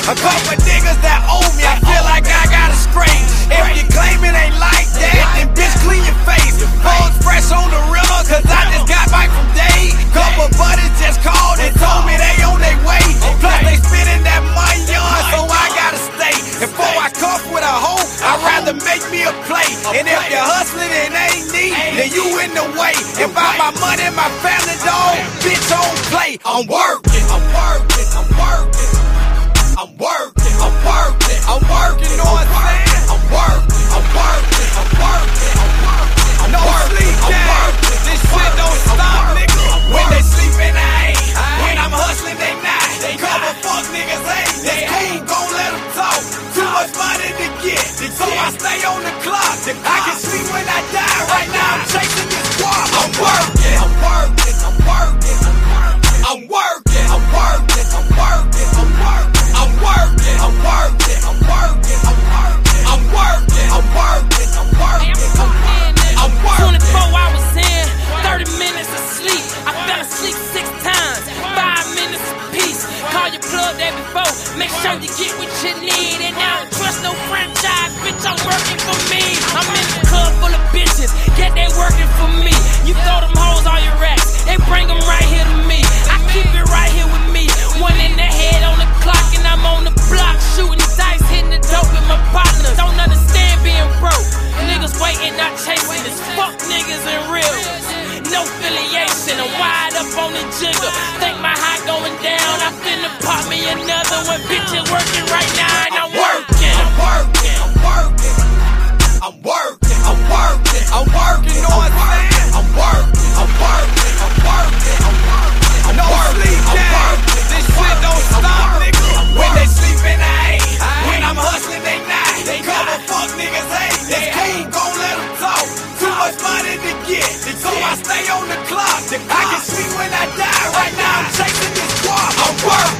A couple niggas that owe me, I feel like I gotta scrape. If you claim it ain't like that, then bitch clean your face. Bugs fresh on the river, cause I just got back from Dade. Couple buddies just called and told me they on their way. Plus they spending that money on, so I gotta stay. Before I cuff with a hoe, I'd rather make me a play. And if you're hustling and ain't neat, then you in the way. If I my money, my family dog, bitch on play. I'm working, I'm working, I'm working. I'm working, I'm working, I'm working, know what I'm saying? I'm working, I'm working, I'm working, I'm working. No sleep, gang. This shit don't stop, nigga. When they sleeping, I ain't. When I'm hustling, they not. Couple fuck niggas ain't. They ain't gon' let them talk. Too much money to get, so I stay on the clock. I can sleep when I die. Right now I'm chasing this squad. I'm working, I'm working, I'm working, I'm working, I'm working, I'm working, I'm working, I'm working, I'm working, I'm working, I'm working, I'm working, I'm working, I'm working, I'm working. 24 hours in, 30 minutes of sleep. I fell asleep 6 times, 5 minutes of peace. Call your plug there before, make sure you get what you need. And I don't trust no franchise, bitch, I'm working for me. I'm in the club full of bitches, yeah, they working for me. You throw them hoes all your racks, they bring them right here to me. I keep it right here with me, one in the head on the clock, and I'm on the block shooting dice, hitting the dope with my partners. Don't understand being broke, niggas waiting, not chasing this. Fuck niggas and real, no affiliation. I'm wide up on the jigger, think my high going down. I finna pop me another one, bitches working right now, and I'm working. I'm working, I'm working, I'm working, I'm working, I'm working, know what I'm saying? I'm working, I'm working, I'm working, I'm working. No sleep, gang. This shit don't stop, nigga. When they sleeping, I ain't. When I'm hustling, they not. Couple fuck niggas ain't. They ain't gon' let them talk. Too much money to get, so I stay on the clock. I can sleep when I die. Right now I'm chasing this squad. I'm working.